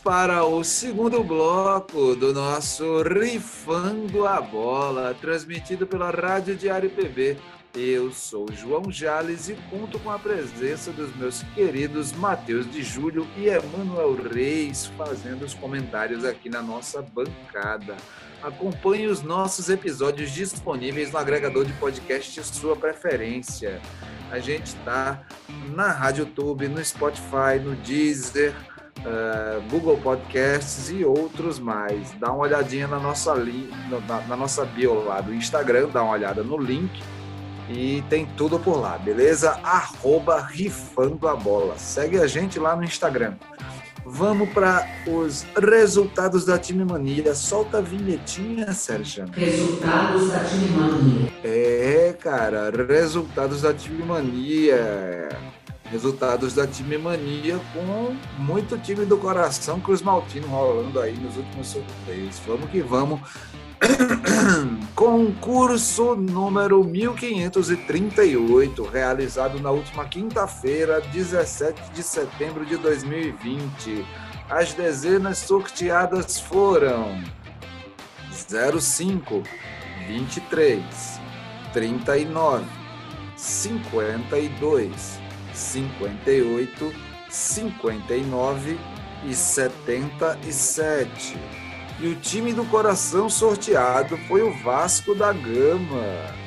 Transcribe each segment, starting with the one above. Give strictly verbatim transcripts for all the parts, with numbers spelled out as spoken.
para o segundo bloco do nosso Rifando a Bola, transmitido pela Rádio Diário P B. Eu sou João Jales e conto com a presença dos meus queridos Matheus de Júlio e Emanuel Reis fazendo os comentários aqui na nossa bancada. Acompanhe os nossos episódios disponíveis no agregador de podcast de sua preferência. A gente está na Rádio Tube, no Spotify, no Deezer, uh, Google Podcasts e outros mais. Dá uma olhadinha na nossa, li- na, na nossa bio lá do Instagram, dá uma olhada no link e tem tudo por lá, beleza? Arroba Rifando a Bola. Segue a gente lá no Instagram. Vamos para os resultados da Time Mania. Solta a vinhetinha, Sérgio. Resultados da Time Mania. É, cara, resultados da Time Mania. Resultados da Time Mania com muito time do coração Cruz Maltino rolando aí nos últimos sorteios. Vamos que vamos. Concurso número mil quinhentos e trinta e oito, realizado na última quinta-feira, dezessete de setembro de dois mil e vinte. As dezenas sorteadas foram zero cinco, vinte e três, trinta e nove, cinquenta e dois, cinquenta e oito, cinquenta e nove e setenta e sete. E o time do coração sorteado foi o Vasco da Gama.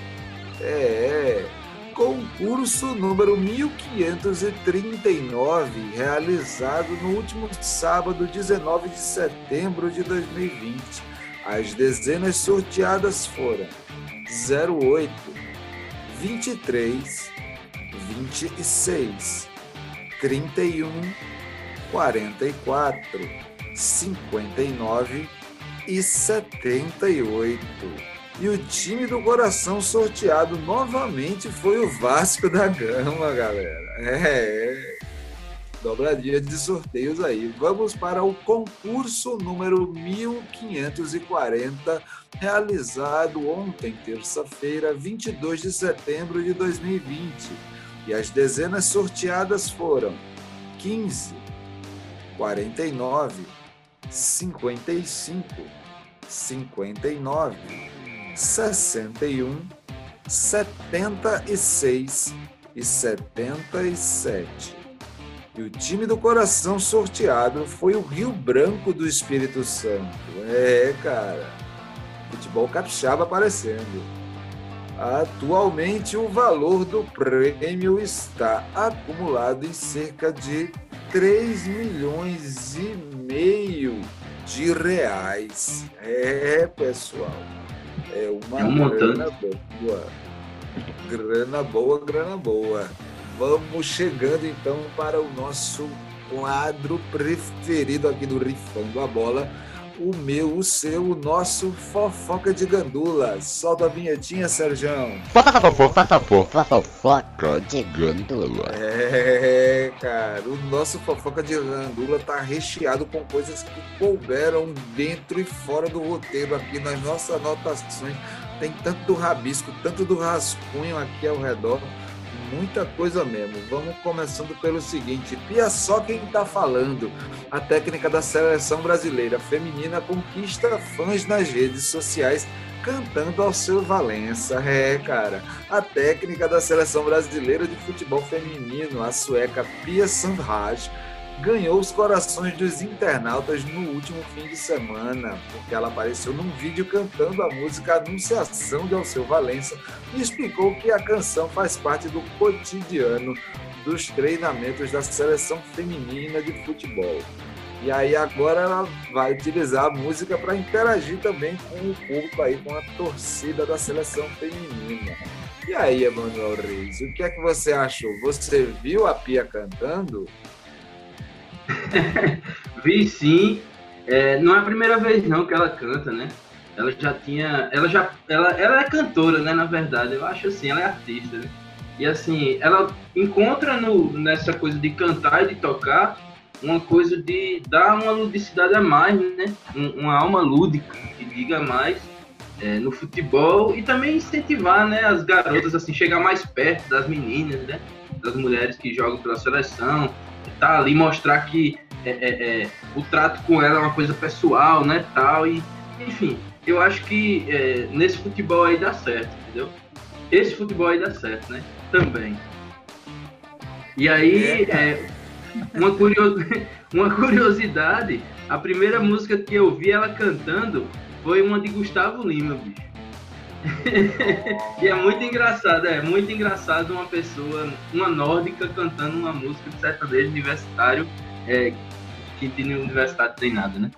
É, concurso número mil quinhentos e trinta e nove, realizado no último sábado, dezenove de setembro de dois mil e vinte. As dezenas sorteadas foram zero oito, vinte e três, vinte e seis, trinta e um, quarenta e quatro, cinquenta e nove e setenta e oito. E o time do coração sorteado novamente foi o Vasco da Gama, galera. É, dobradinha de sorteios aí. Vamos para o concurso número mil quinhentos e quarenta, realizado ontem, terça-feira, vinte e dois de setembro de dois mil e vinte. E as dezenas sorteadas foram quinze, quarenta e nove, cinquenta e cinco, cinquenta e nove, sessenta e um, setenta e seis e setenta e sete. E o time do coração sorteado foi o Rio Branco do Espírito Santo. É, cara, futebol capixaba aparecendo. Atualmente, o valor do prêmio está acumulado em cerca de três milhões e meio de reais. É, pessoal, é uma, é um grana boa. Grana boa, grana boa. Vamos chegando então para o nosso quadro preferido aqui do Rifando a Bola. O meu, o seu, o nosso Fofoca de Gandula. Solta a vinhetinha, Serjão. Fofoca de Gandula. É, cara, o nosso Fofoca de Gandula tá recheado com coisas que couberam dentro e fora do roteiro aqui nas nossas anotações. Tem tanto do rabisco, tanto do rascunho aqui ao redor. Muita coisa mesmo. Vamos começando pelo seguinte: Pia só quem tá falando. A técnica da seleção brasileira feminina conquista fãs nas redes sociais cantando ao seu Valença. É, cara, a técnica da seleção brasileira de futebol feminino, a sueca Pia Sundhage, ganhou os corações dos internautas no último fim de semana, porque ela apareceu num vídeo cantando a música Anunciação de Alceu Valença e explicou que a canção faz parte do cotidiano dos treinamentos da seleção feminina de futebol. E aí agora ela vai utilizar a música para interagir também com o público aí, com a torcida da seleção feminina. E aí, Emanuel Reis, o que é que você achou? Você viu a Pia cantando? Vi sim, é, não é a primeira vez não que ela canta, né? Ela já tinha, ela já, ela, ela é cantora, né? Na verdade, eu acho assim, ela é artista, né? E assim, ela encontra no, nessa coisa de cantar e de tocar uma coisa de dar uma ludicidade a mais, né? Um, uma alma lúdica que diga mais é, no futebol e também incentivar, né? As garotas assim chegar mais perto das meninas, né? Das mulheres que jogam pela seleção. Tá ali, mostrar que é, é, é, o trato com ela é uma coisa pessoal, né, tal, e, enfim, eu acho que é, nesse futebol aí dá certo, entendeu? Esse futebol aí dá certo, né, também. E aí, é, uma, curios... uma curiosidade, a primeira música que eu vi ela cantando foi uma de Gustavo Lima, bicho. E é muito engraçado, é muito engraçado uma pessoa, uma nórdica cantando uma música de sertanejo universitário, é, que tem universidade tem nada, né?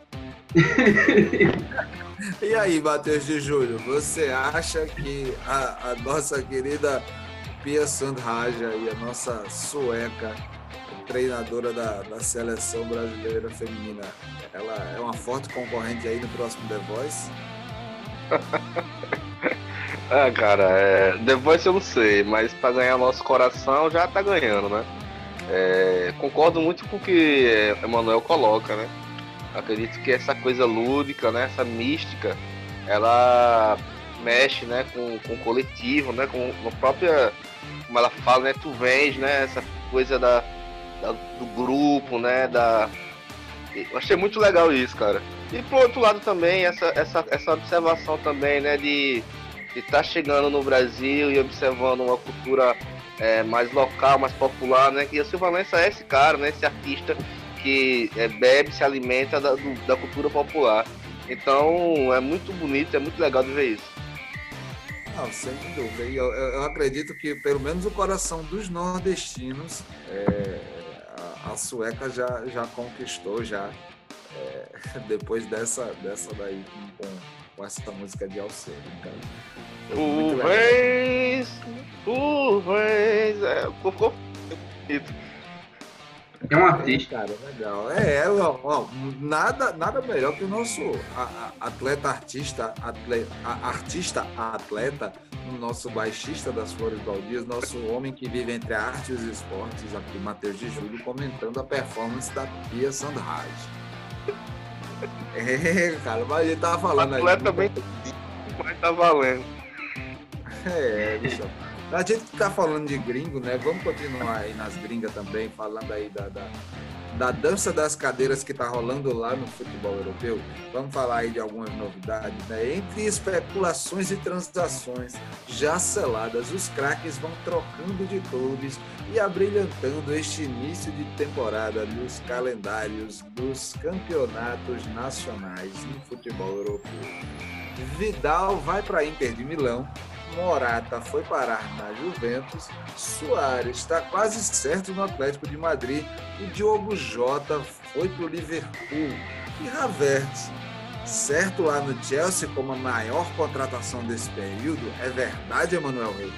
E aí, Matheus de Júlio, você acha que a, a nossa querida Pia Sundhage, e a nossa sueca, treinadora da, da seleção brasileira feminina, ela é uma forte concorrente aí no próximo The Voice? Ah, cara, é, The Voice eu não sei, mas pra ganhar nosso coração já tá ganhando, né? É, concordo muito com o que Emanuel coloca, né? Acredito que essa coisa lúdica, né? Essa mística, ela mexe, né? Com, com o coletivo, né? Com a própria, como ela fala, né? Tu vens, né? Essa coisa da, da, do grupo, né? Da... Eu achei muito legal isso, cara. E por outro lado também, essa, essa, essa observação também, né? De estar tá chegando no Brasil e observando uma cultura é, mais local, mais popular, né? Que a Silva Valença é esse cara, né? Esse artista que é, bebe, se alimenta da, do, da cultura popular. Então é muito bonito, é muito legal de ver isso. Não, sem dúvida. Eu, eu, eu acredito que pelo menos o coração dos nordestinos é, a, a sueca já, já conquistou já é, depois dessa, dessa daí com, com essa música de Alceu, cara. Tu vens, tu vens, é, ficou bonito. É um artista. É, cara, legal. É, é ó, ó, nada, nada melhor que o nosso a, a, atleta artista, atleta, a, artista atleta, o nosso baixista das Flores Baldias, nosso homem que vive entre a arte e os esportes, aqui, Matheus de Júlio, comentando a performance da Pia Sundhage. É, cara, mas a gente tava falando aí. Atleta bem, mas tá valendo. É, bicho. A gente tá falando de gringo, né? Vamos continuar aí nas gringas também, falando aí da, da, da dança das cadeiras que tá rolando lá no futebol europeu. Vamos falar aí de algumas novidades, né? Entre especulações e transações já seladas, os craques vão trocando de clubes e abrilhantando este início de temporada nos calendários dos campeonatos nacionais no futebol europeu. Vidal vai para a Inter de Milão, Morata foi parar na Juventus, Suárez está quase certo no Atlético de Madrid e Diogo Jota foi para o Liverpool. E Havertz, certo lá no Chelsea como a maior contratação desse período, é verdade, Emanuel Reis?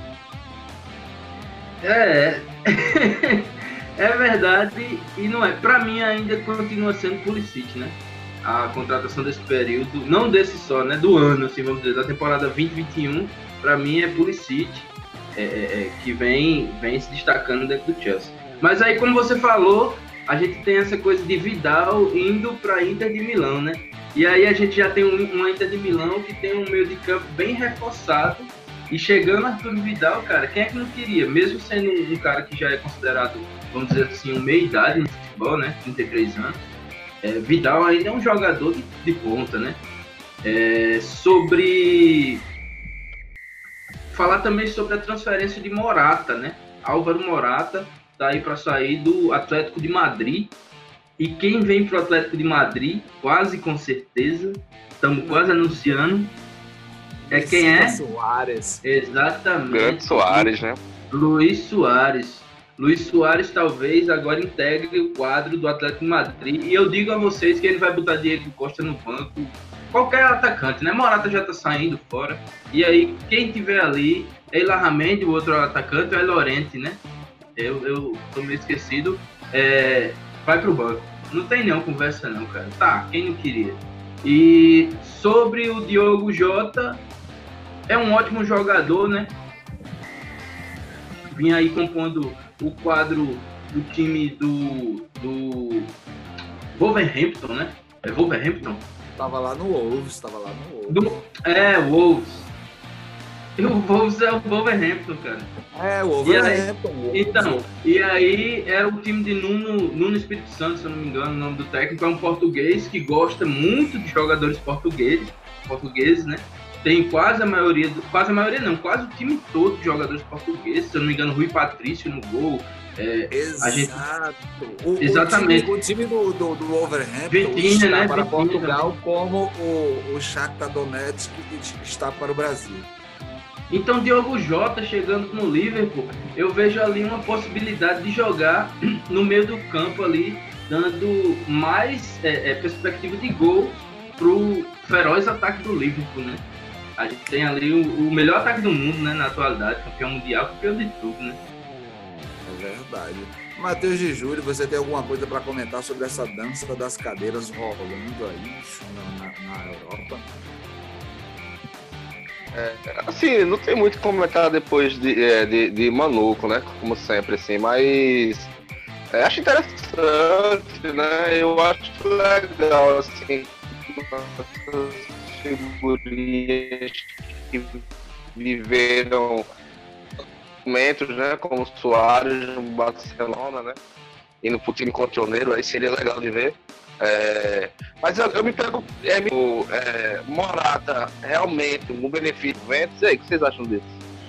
É, é verdade e não é. Para mim ainda continua sendo Pulisic, né? A contratação desse período, não desse só, né? Do ano, assim, vamos dizer, da temporada vinte vinte e um, para mim é Pulisic, é, é, que vem, vem se destacando dentro do Chelsea. Mas aí, como você falou, a gente tem essa coisa de Vidal indo para Inter de Milão, né? E aí a gente já tem um, uma Inter de Milão que tem um meio de campo bem reforçado. E chegando Arthur Vidal, cara, quem é que não queria? Mesmo sendo um cara que já é considerado, vamos dizer assim, um meia-idade no futebol, né? trinta e três anos. É, Vidal ainda é um jogador de, de ponta, né? É, sobre... Falar também sobre a transferência de Morata, né? Álvaro Morata tá aí para sair do Atlético de Madrid. E quem vem pro Atlético de Madrid, quase com certeza, estamos quase anunciando, é quem é? Soares. Exatamente. Grande Soares, né? Luiz Soares. Luiz Soares talvez agora integre o quadro do Atlético de Madrid. E eu digo a vocês que ele vai botar Diego Costa no banco. Qualquer atacante, né? Morata já tá saindo fora. E aí, quem tiver ali, é Larramendi, o outro atacante, é Llorente, né? Eu, eu tô meio esquecido. É, vai pro banco. Não tem nenhuma conversa não, cara. Tá, quem não queria? E sobre o Diogo Jota, é um ótimo jogador, né? Vinha aí compondo o quadro do time do, do Wolverhampton, né? É Wolverhampton? Tava lá no Wolves, tava lá no Wolves. Do, é, Wolves. E o Wolves é o Wolverhampton, cara. É, o E aí- Wolverhampton. o- Então, e aí era o time de Nuno, Nuno Espírito Santo, se eu não me engano, o nome do técnico é um português que gosta muito de jogadores portugueses, portugueses, né? Tem quase a maioria, do, quase a maioria não, quase o time todo de jogadores portugueses, se eu não me engano, Rui Patrício no gol. É, Exato. a gente- O, o Exatamente. time, o time do, do, do Wolverhampton Vitinha, está né? para Vitinha Portugal como o, o Shakhtar Donetsk está para o Brasil. Então, Diogo Jota chegando no Liverpool, eu vejo ali uma possibilidade de jogar no meio do campo ali, dando mais é, é, perspectiva de gol pro feroz ataque do Liverpool, né? A gente tem ali o, o melhor ataque do mundo, né, na atualidade, campeão mundial, campeão de tudo, né? É verdade. Matheus de Júlio, você tem alguma coisa para comentar sobre essa dança das cadeiras rolando aí na, na, na Europa? É, assim, não tem muito o que comentar depois de, é, de, de Manuco, né? Como sempre, assim, mas é, acho interessante, né? Eu acho legal, assim, essas figurinhas que viveram momentos, né? Como o Suárez no Barcelona, né? Indo pro time controleiro, aí seria legal de ver. É, mas eu, eu me pergunto, é, é, Morata realmente um benefício do Juventus? E aí, o que vocês acham disso?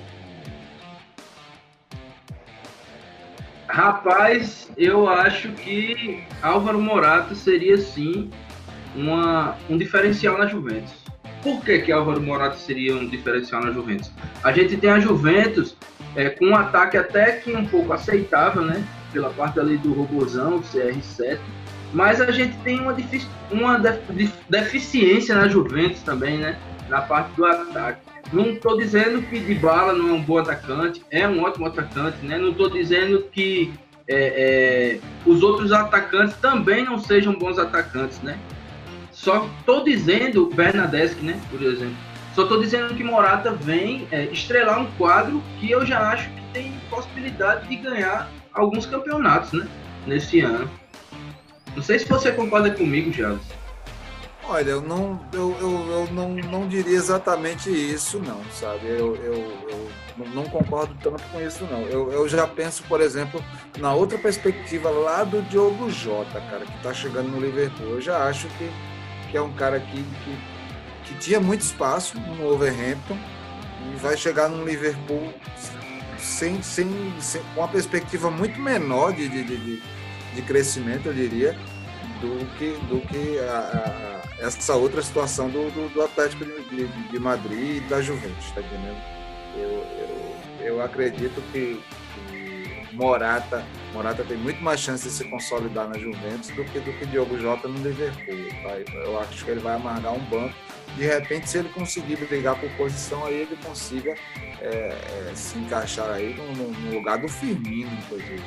Rapaz, eu acho que Álvaro Morata seria sim uma, um diferencial na Juventus. Por que que Álvaro Morata seria um diferencial na Juventus? A gente tem a Juventus é, com um ataque até que um pouco aceitável, né? Pela parte ali do Robozão, o C R sete. Mas a gente tem uma, defici- uma def- deficiência na Juventus também, né? Na parte do ataque. Não estou dizendo que Dybala não é um bom atacante, é um ótimo atacante, né? Não estou dizendo que é, é, os outros atacantes também não sejam bons atacantes, né? Só estou dizendo, Bernadeschi, né? Por exemplo. Só estou dizendo que Morata vem é, estrelar um quadro que eu já acho que tem possibilidade de ganhar alguns campeonatos, né? Nesse ano. Não sei se você concorda comigo, Jales. Olha, eu não, eu, eu, eu não, não diria exatamente isso, não, sabe? Eu, eu, eu não concordo tanto com isso, não. Eu, eu já penso, por exemplo, na outra perspectiva lá do Diogo Jota, cara, que tá chegando no Liverpool. Eu já acho que, que é um cara que, que, que tinha muito espaço no Wolverhampton e vai chegar no Liverpool sem, sem, sem, com uma perspectiva muito menor de, de, de, de crescimento, eu diria, do que, do que a, a, essa outra situação do, do, do Atlético de, de, de Madrid e da Juventus, tá entendendo? Eu, eu, eu acredito que, que Morata, Morata tem muito mais chance de se consolidar na Juventus do que do que Diogo Jota no Liverpool. Tá? Eu acho que ele vai amargar um banco. De repente, se ele conseguir brigar por posição, aí ele consiga é, é, se encaixar aí no, no lugar do Firmino, inclusive.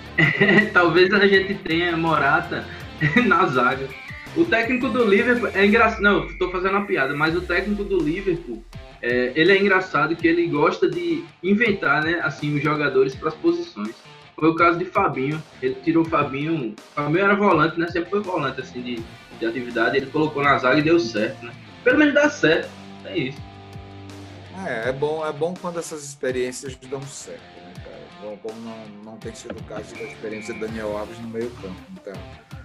Talvez a gente tenha Morata na zaga. O técnico do Liverpool é engraçado. Não, estou fazendo uma piada, mas o técnico do Liverpool, é, ele é engraçado que ele gosta de inventar, né, assim, os jogadores para as posições. Foi o caso de Fabinho. Ele tirou o Fabinho. Fabinho era volante, né? Sempre foi volante assim de, de atividade. Ele colocou na zaga e deu certo, né? Pelo menos dá certo. É isso. É, é bom, é bom quando essas experiências dão certo, né, cara? Bom, como não, não tem sido o caso da experiência de Daniel Alves no meio campo, então.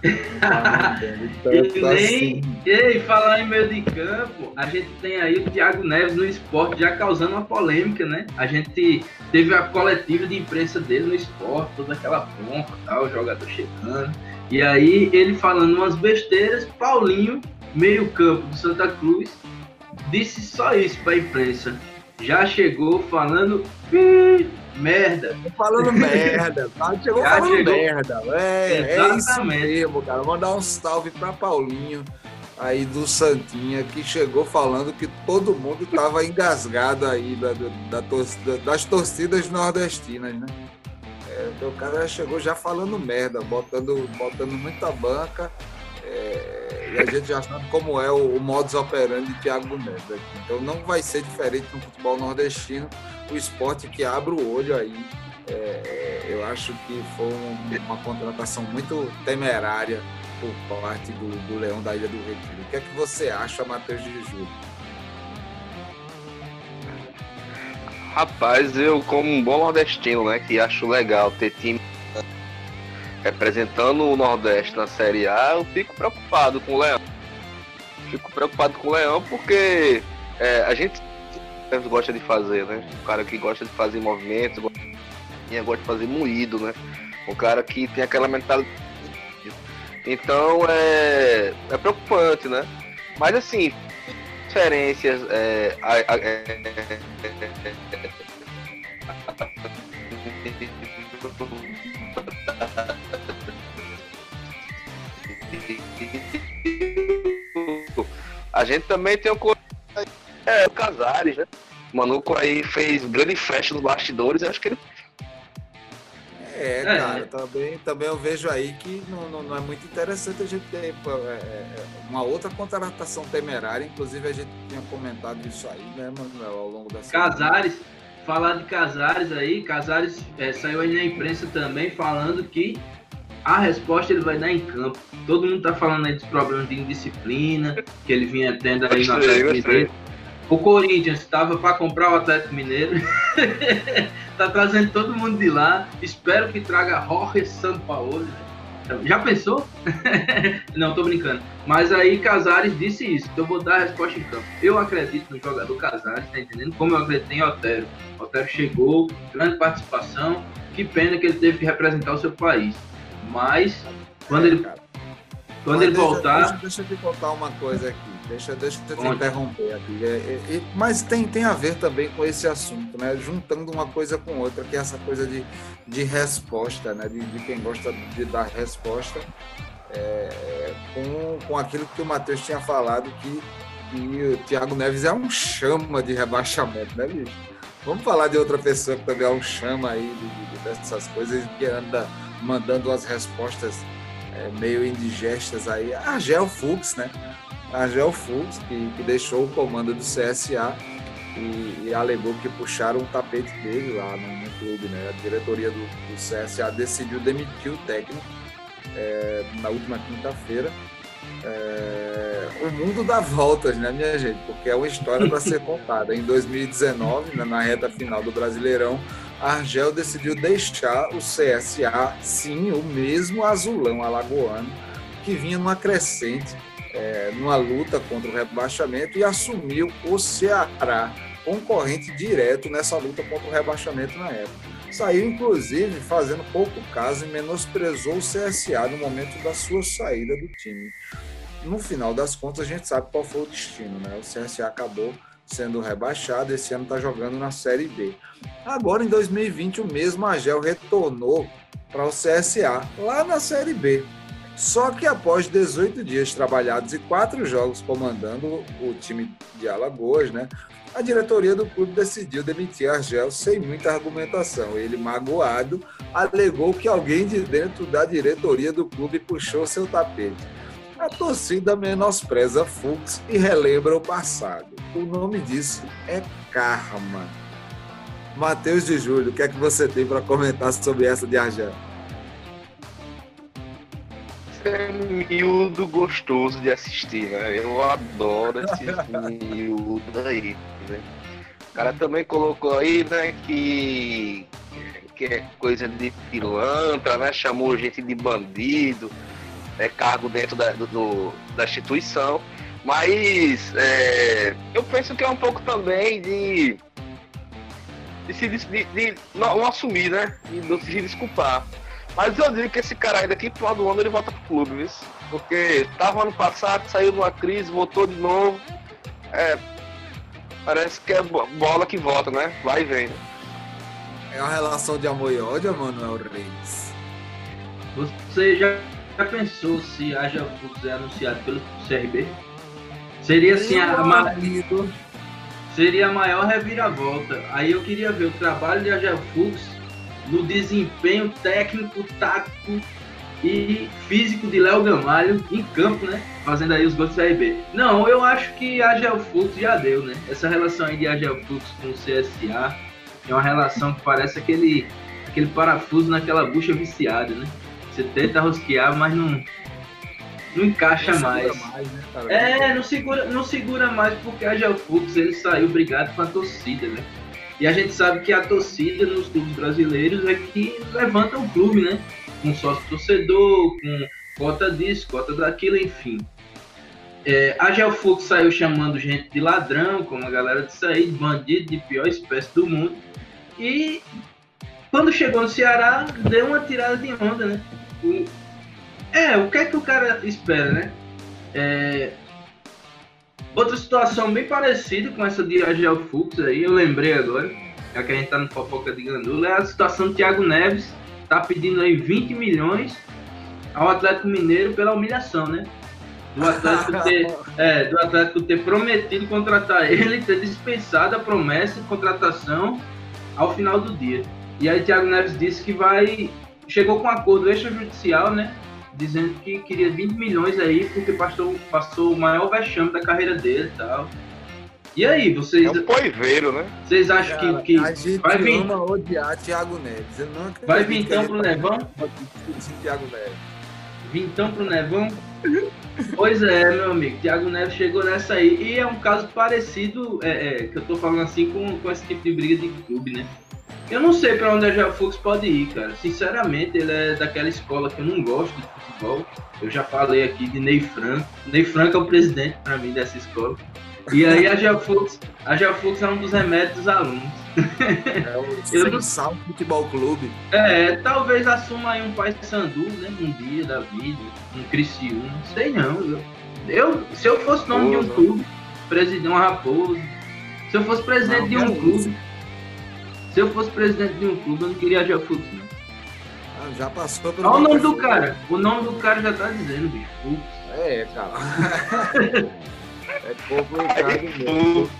Não E tanto nem, assim. e falar em meio de campo, a gente tem aí o Thiago Neves no Sport já causando uma polêmica, né? A gente teve a coletiva de imprensa dele no Sport, toda aquela pompa, tal, o jogador chegando. E aí ele falando umas besteiras, Paulinho, meio campo do Santa Cruz, disse só isso pra imprensa. Já chegou falando merda. Falando merda, tá? Chegou Já falando chegou. merda. É, é isso Exatamente. mesmo, cara. Mandar um salve pra Paulinho aí do Santinha, que chegou falando que todo mundo tava engasgado aí da, da torcida, das torcidas nordestinas, né? É, o cara já chegou já falando merda, botando, botando muita banca. É, e a gente já sabe como é o, o modus operandi de Thiago Neves aqui. Então não vai ser diferente no futebol nordestino, o esporte que abre o olho aí. É, eu acho que foi um, uma contratação muito temerária por parte do, do Leão da Ilha do Retiro. O que é que você acha, Matheus de Júlio? Rapaz, eu como um bom nordestino, né, que acho legal ter time representando o Nordeste na Série A, eu fico preocupado com o Leão. Fico preocupado com o Leão porque é, a gente gosta de fazer, né? O cara que gosta de fazer movimentos, gosta de fazer moído, né? O cara que tem aquela mentalidade. Então é, é preocupante, né? Mas assim, diferenças. É, a, a, é, a gente também tem o, é, o Casares, né? O Manuco aí fez grande festa nos bastidores, acho que ele. É, cara, também, também eu vejo aí que não, não, não é muito interessante a gente ter é, uma outra contratação temerária, inclusive a gente tinha comentado isso aí, né, Manuel, ao longo da semana. Casares, falar de Casares aí, Casares é, saiu aí na imprensa também falando que a resposta ele vai dar em campo. Todo mundo tá falando aí dos problemas de indisciplina que ele vinha tendo aí no Atlético Mineiro. O Corinthians estava para comprar o Atlético Mineiro. Tá trazendo todo mundo de lá. Espero que traga Jorge Sampaoli. Já pensou? Não, tô brincando. Mas aí Casares disse isso. Então eu vou dar a resposta em campo. Eu acredito no jogador Casares, tá entendendo? Como eu acredito em Otero. Otero chegou, grande participação. Que pena que ele teve que representar o seu país. Mas quando ele, quando ele deixa, voltar... Deixa, deixa eu te contar uma coisa aqui. Deixa, deixa eu te Onde? interromper aqui. É, é, mas tem, tem a ver também com esse assunto, né? Juntando uma coisa com outra, que é essa coisa de, de resposta, né? De, de quem gosta de dar resposta é, com, com aquilo que o Matheus tinha falado, que, que o Thiago Neves é um chama de rebaixamento, né, bicho? Vamos falar de outra pessoa que também é um chama aí de, de, dessas coisas, que anda mandando as respostas é, meio indigestas aí. Argel Fux, né? Argel Fux, que, que deixou o comando do C S A e, e alegou que puxaram o tapete dele lá no, no clube, né? A diretoria do, do C S A decidiu demitir o técnico é, na última quinta-feira. É, o mundo dá voltas, né, minha gente? Porque é uma história para ser contada. Em dois mil e dezenove, né, na reta final do Brasileirão, a Argel decidiu deixar o C S A, sim, o mesmo azulão alagoano, que vinha numa crescente, é, numa luta contra o rebaixamento, e assumiu o Ceará, concorrente direto nessa luta contra o rebaixamento na época. Saiu, inclusive, fazendo pouco caso e menosprezou o C S A no momento da sua saída do time. No final das contas, a gente sabe qual foi o destino, né? O C S A acabou sendo rebaixado, esse ano está jogando na Série B. Agora, em dois mil e vinte, o mesmo Argel retornou para o C S A, lá na Série B. Só que após dezoito dias trabalhados e quatro jogos comandando o time de Alagoas, né, a diretoria do clube decidiu demitir Argel sem muita argumentação. Ele, magoado, alegou que alguém de dentro da diretoria do clube puxou seu tapete. A torcida menospreza Fux e relembra o passado. O nome disso é karma. Matheus de Júlio, o que é que você tem para comentar sobre essa de Argel? É miúdo gostoso de assistir, né? Eu adoro esse miúdo aí, né? O cara também colocou aí, né, que, que é coisa de pilantra, né? Chamou gente de bandido, é cargo dentro da, do, da instituição, mas é, eu penso que é um pouco também de, de, se, de, de não, não assumir, né? E não se desculpar. Mas eu digo que esse cara aí daqui pro final do ano ele volta pro clube, viu? Porque tava ano passado, saiu de uma crise, voltou de novo. É, parece que é bola que volta, né? Vai e vem. É uma relação de amor e ódio, Manuel Reis. Você já, já pensou se a Argel Fux é anunciado pelo C R B? Seria assim a, a, seria a maior reviravolta. Aí eu queria ver o trabalho de Argel Fux no desempenho técnico, tático e físico de Léo Gamalho em campo, né? Fazendo aí os gols do C R B. Não, eu acho que a Argel Fux já deu, né? Essa relação aí de Argel Fux com o C S A é uma relação que parece aquele, aquele parafuso naquela bucha viciada, né? Você tenta rosquear, mas não, não encaixa não mais. mais né, é, não segura, não segura mais porque a Argel Fux ele saiu brigado com a torcida, né? E a gente sabe que a torcida nos clubes brasileiros é que levanta o clube, né? Com sócio torcedor, com cota disso, cota daquilo, enfim. É, a Gelfux saiu chamando gente de ladrão, como a galera disse aí, de bandido, de pior espécie do mundo. E quando chegou no Ceará, deu uma tirada de onda, né? O, é, o que é que o cara espera, né? É, outra situação bem parecida com essa de Agel Fux aí, eu lembrei agora, já que a gente tá no fofoca de Gandula, é a situação do Thiago Neves, tá pedindo aí vinte milhões ao Atlético Mineiro pela humilhação, né? Do Atlético ter, é, do Atlético ter prometido contratar ele, ter dispensado a promessa de contratação ao final do dia. E aí Thiago Neves disse que vai, chegou com um acordo extrajudicial, né? Dizendo que queria vinte milhões aí, porque passou, passou o maior vexame da carreira dele e tal. E aí, vocês... É um poiveiro, né? Vocês acham Cara, que, que a gente vai vir... ama odiar Thiago Neves. Eu não Vai vir então pro Nevão? Thiago Neves. Vintão pro Nevão? Pois é, meu amigo, Thiago Neves chegou nessa aí. E é um caso parecido, é, é, que eu tô falando assim, com, com esse tipo de briga de clube, né? Eu não sei pra onde a Gelfux pode ir, cara. Sinceramente, ele é daquela escola que eu não gosto de futebol. Eu já falei aqui de Ney Franco. Ney Franco é o presidente, pra mim, dessa escola. E aí a Gelfux, a Gelfux é um dos remédios dos alunos. É o Eu não- Sal Futebol Clube. É, talvez assuma aí um Paysandu, né? Um dia da vida, um Criciúma, não sei não. Eu, eu, se eu fosse nome de um clube, presidente, uma raposa, se eu fosse presidente Não, de um quero clube, se eu fosse presidente de um clube, eu não queria Gelfux, não. Ah, já passou pelo. Olha o nome do cara, o nome do cara já tá dizendo, bicho. Fux. É, cara. É complicado mesmo.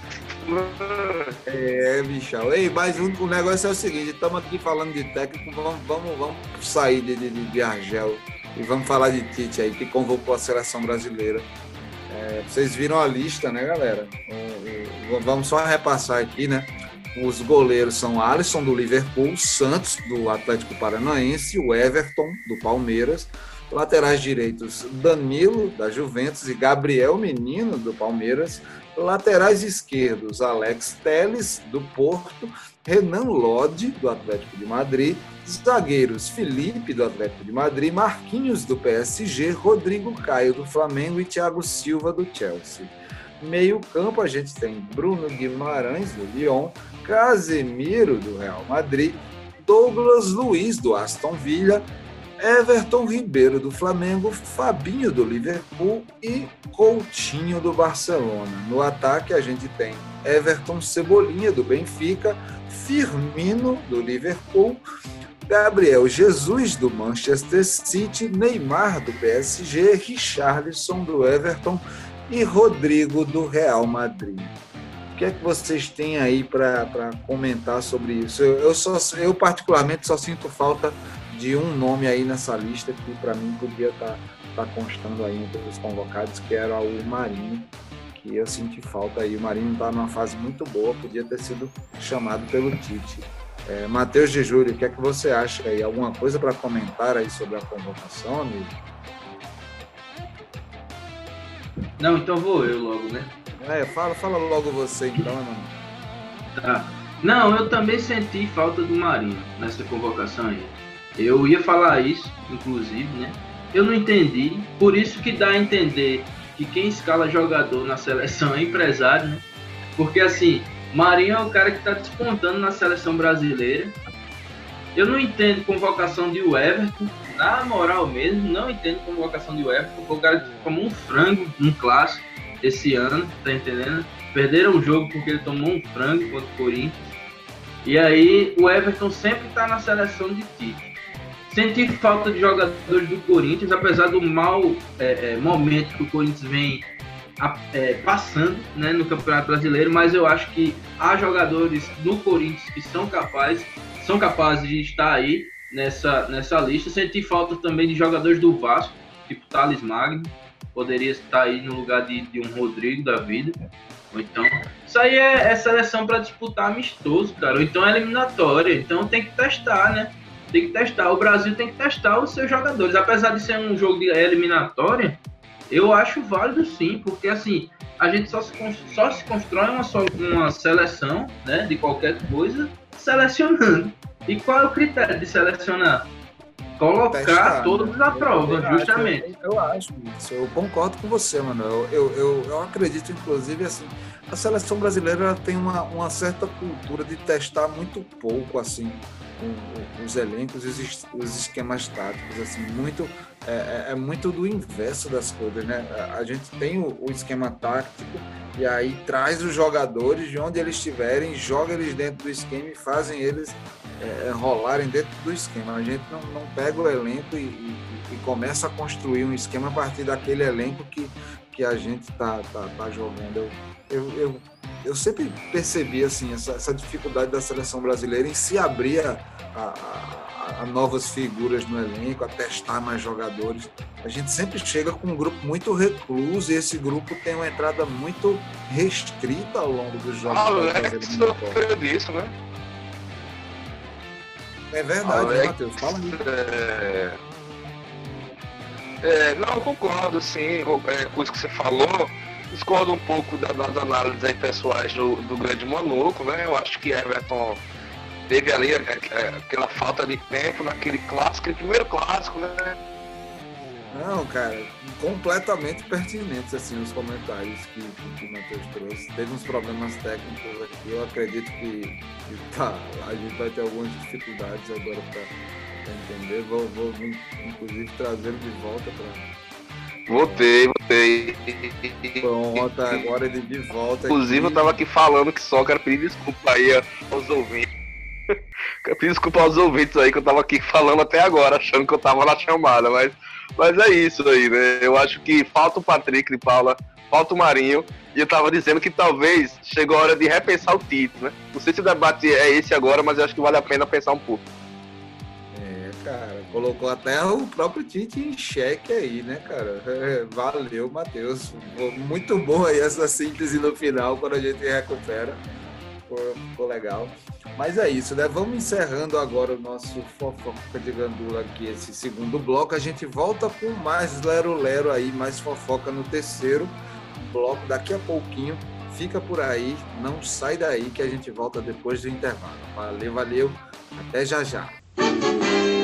É, bichão. Ei, mas o, o negócio é o seguinte, estamos aqui falando de técnico, vamos, vamos, vamos sair de, de, de Argel e vamos falar de Tite aí, que convocou a seleção brasileira. É, vocês viram a lista, né, galera? O, o, vamos só repassar aqui, né? Os goleiros são Alisson, do Liverpool, Santos, do Atlético Paranaense, o Everton, do Palmeiras, laterais direitos Danilo, da Juventus, e Gabriel Menino, do Palmeiras, laterais esquerdos Alex Telles, do Porto, Renan Lodi, do Atlético de Madrid, zagueiros Felipe, do Atlético de Madrid, Marquinhos, do P S G, Rodrigo Caio, do Flamengo e Thiago Silva, do Chelsea. Meio campo a gente tem Bruno Guimarães, do Lyon, Casemiro, do Real Madrid, Douglas Luiz, do Aston Villa, Everton Ribeiro, do Flamengo, Fabinho, do Liverpool e Coutinho, do Barcelona. No ataque a gente tem Everton Cebolinha, do Benfica, Firmino, do Liverpool, Gabriel Jesus, do Manchester City, Neymar, do P S G, Richarlison, do Everton e Rodrigo, do Real Madrid. O que é que vocês têm aí para comentar sobre isso? Eu, eu, só, eu, particularmente, só sinto falta de um nome aí nessa lista que, para mim, podia estar tá, tá constando aí entre os convocados, que era o Marinho, que eu senti falta aí. O Marinho está numa fase muito boa, podia ter sido chamado pelo Tite. É, Matheus de Júlio, o que é que você acha aí? Alguma coisa para comentar aí sobre a convocação, amigo? Não, então vou eu logo, né? É, fala, fala logo você então, mano. Tá. Não, eu também senti falta do Marinho nessa convocação aí. Eu ia falar isso, inclusive, né? Eu não entendi, por isso que dá a entender que quem escala jogador na seleção é empresário, né? Porque, assim, Marinho é o cara que tá despontando na seleção brasileira. Eu não entendo convocação de Everton, na moral mesmo, não entendo convocação de Everton, porque o cara tomou um frango num clássico esse ano, tá entendendo? Perderam o jogo porque ele tomou um frango contra o Corinthians. E aí o Everton sempre tá na seleção de Tite. Senti falta de jogadores do Corinthians, apesar do mau é, é, momento que o Corinthians vem é, passando, né, no Campeonato Brasileiro, mas eu acho que há jogadores do Corinthians que são capazes, são capazes de estar aí nessa, nessa lista. Senti falta também de jogadores do Vasco, tipo Thales Magno, poderia estar aí no lugar de, de um Rodrigo da vida. Ou então, isso aí é, é seleção para disputar amistoso, cara, ou então é eliminatória, então tem que testar, né? Tem que testar, o Brasil tem que testar os seus jogadores, apesar de ser um jogo de eliminatória, Eu acho válido sim, porque assim, a gente só se, só se constrói uma, uma seleção, né, de qualquer coisa selecionando. E qual é o critério de selecionar? Colocar Testar, todos né? à prova, Eu justamente. acho, eu acho isso, eu concordo com você, mano. Eu, eu, eu, eu acredito, inclusive, assim, a seleção brasileira ela tem uma, uma certa cultura de testar muito pouco, assim, o- os elencos, os, es- os esquemas táticos, assim, muito, é, é- é muito do inverso das coisas, né? A, a gente tem o, o esquema tático e aí traz os jogadores de onde eles estiverem, joga eles dentro do esquema e fazem eles é, rolarem dentro do esquema. A gente não, não pega o elenco e, e- e começa a construir um esquema a partir daquele elenco que, que a gente tá, tá, tá jogando. Eu, eu, eu, eu sempre percebi assim, essa, essa dificuldade da seleção brasileira em se abrir a, a- a- a novas figuras no elenco, a testar mais jogadores. A gente sempre chega com um grupo muito recluso e esse grupo tem uma entrada muito restrita ao longo dos jogos. Alex sofreu disso, né? É verdade, né, Alex, Matheus? Fala aí. é... É, não, eu concordo, sim, com é, com isso que você falou. Discordo um pouco da- das análises aí pessoais do, do grande maluco, né? Eu acho que Everton teve ali é, é, aquela falta de tempo naquele clássico, aquele primeiro clássico, né? Não, cara, completamente pertinentes assim os comentários que, que, que o Matheus trouxe. Teve uns problemas técnicos aqui, eu acredito que, que tá, a gente vai ter algumas dificuldades agora para entender. Vou, vou inclusive trazê-lo de volta para Voltei, voltei. Pronto, agora ele de volta. Inclusive, aqui. eu tava aqui falando que só quero pedir desculpa aí aos ouvintes. Quero pedir desculpa aos ouvintes aí que eu tava aqui falando até agora, achando que eu tava na chamada, mas, mas é isso aí, né? Eu acho que falta o Patrick de Paula, falta o Marinho, e eu tava dizendo que talvez chegou a hora de repensar o título, né? Não sei se o debate é esse agora, mas eu acho que vale a pena pensar um pouco. É, cara, colocou até o próprio Tite em xeque aí, né, cara? É, valeu, Matheus. Muito bom aí essa síntese no final, quando a gente recupera. Ficou, ficou legal. Mas é isso, né? Vamos encerrando agora o nosso fofoca de gandula aqui, esse segundo bloco. A gente volta com mais lero-lero aí, mais fofoca no terceiro bloco daqui a pouquinho. Fica por aí, não sai daí que a gente volta depois do intervalo. Valeu, valeu. Até já já.